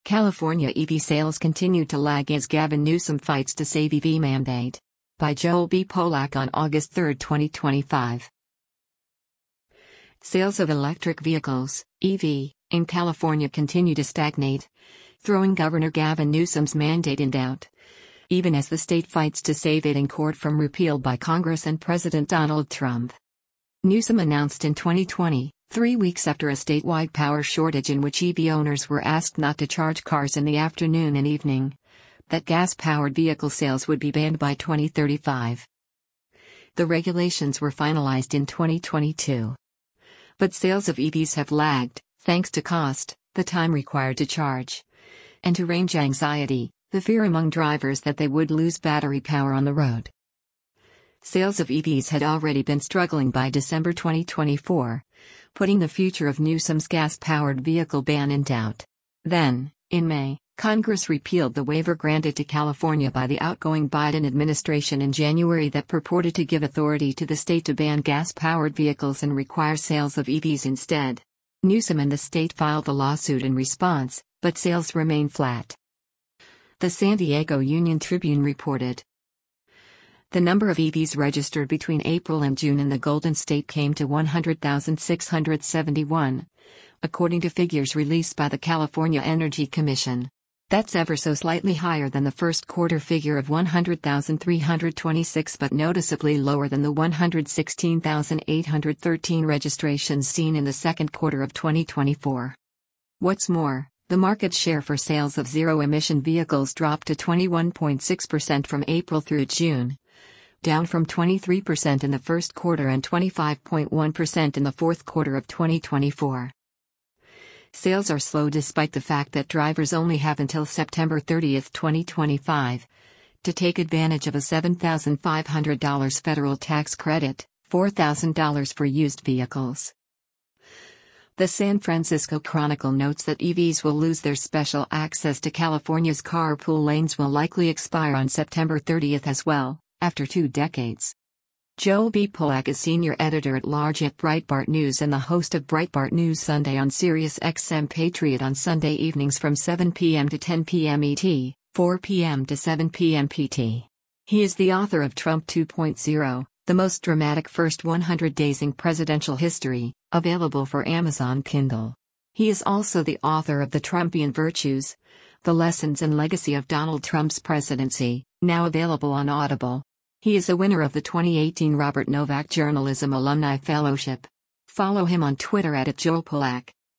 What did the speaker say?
California EV sales continue to lag as Gavin Newsom fights to save EV mandate. By Joel B. Polak on August 3, 2025. Sales of electric vehicles, EV, in California continue to stagnate, throwing Governor Gavin Newsom's mandate in doubt, even as the state fights to save it in court from repeal by Congress and President Donald Trump. Newsom announced in 2020, 3 weeks after a statewide power shortage in which EV owners were asked not to charge cars in the afternoon and evening, that gas-powered vehicle sales would be banned by 2035. The regulations were finalized in 2022. But sales of EVs have lagged, thanks to cost, the time required to charge, and to range anxiety, the fear among drivers that they would lose battery power on the road. Sales of EVs had already been struggling by December 2024, putting the future of Newsom's gas-powered vehicle ban in doubt. Then, in May, Congress repealed the waiver granted to California by the outgoing Biden administration in January that purported to give authority to the state to ban gas-powered vehicles and require sales of EVs instead. Newsom and the state filed a lawsuit in response, but sales remain flat. The San Diego Union Tribune reported. The number of EVs registered between April and June in the Golden State came to 100,671, according to figures released by the California Energy Commission. That's ever so slightly higher than the first quarter figure of 100,326 but noticeably lower than the 116,813 registrations seen in the second quarter of 2024. What's more, the market share for sales of zero-emission vehicles dropped to 21.6% from April through June, down from 23% in the first quarter and 25.1% in the fourth quarter of 2024. Sales are slow despite the fact that drivers only have until September 30, 2025, to take advantage of a $7,500 federal tax credit, $4,000 for used vehicles. The San Francisco Chronicle notes that EVs will lose their special access to California's carpool lanes will likely expire on September 30 as well, after 2 decades. Joel B. Polak is senior editor-at-large at Breitbart News and the host of Breitbart News Sunday on Sirius XM Patriot on Sunday evenings from 7 p.m. to 10 p.m. ET, 4 p.m. to 7 p.m. PT. He is the author of Trump 2.0, the most dramatic first 100 days in presidential history, available for Amazon Kindle. He is also the author of The Trumpian Virtues, The Lessons and Legacy of Donald Trump's Presidency, now available on Audible. He is a winner of the 2018 Robert Novak Journalism Alumni Fellowship. Follow him on Twitter @JoelPolak.